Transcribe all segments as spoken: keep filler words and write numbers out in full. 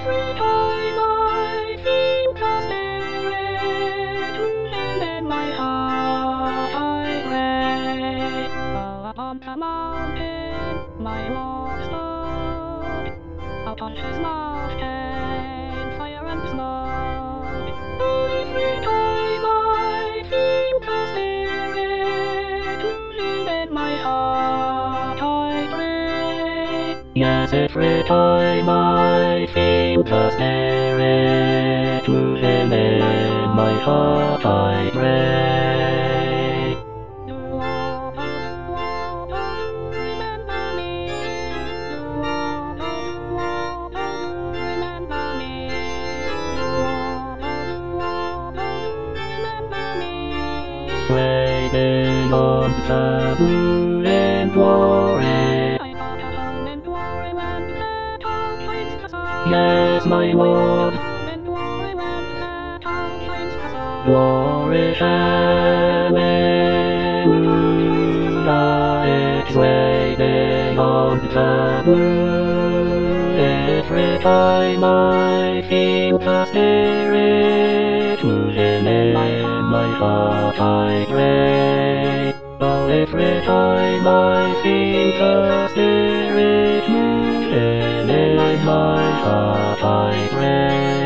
every time I think of spirit moving in my heart, I pray. Upon the mountain, my lost love, upon his mountain, fire and smoke. Every time I think of spirit moving in my heart, I pray. Yes, every time I think of spirit moving in my heart, I pray. Remember me, remember me, remember me. Waiting on the blue and glory. I got a home and glory when the town finds the sun. Yes, my Lord. Home and glory when the town finds the sun. Glory, hallelujah, it's waiting on the blue. Every time I think the spirit moving in my heart, I pray. Oh, every time I think the spirit moving in my heart, I pray.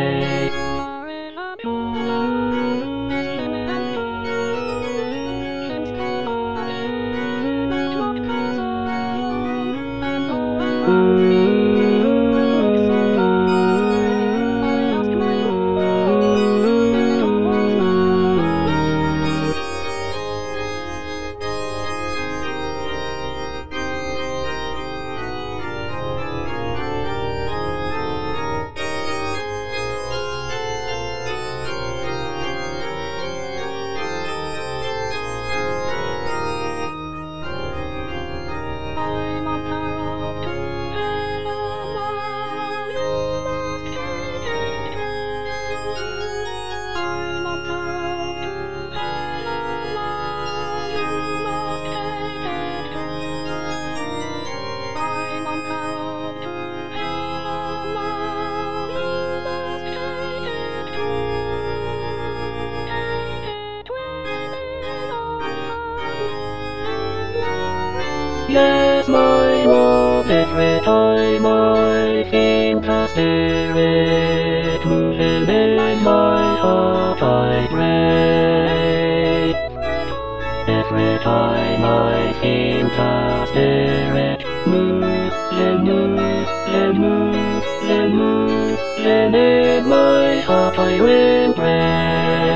Yes, my Lord, every time I think the spirit moving in my heart, I pray. Every time I think the spirit moving, moving, moving, moving in my heart, I will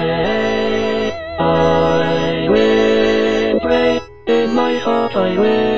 pray. I will pray, in my heart I will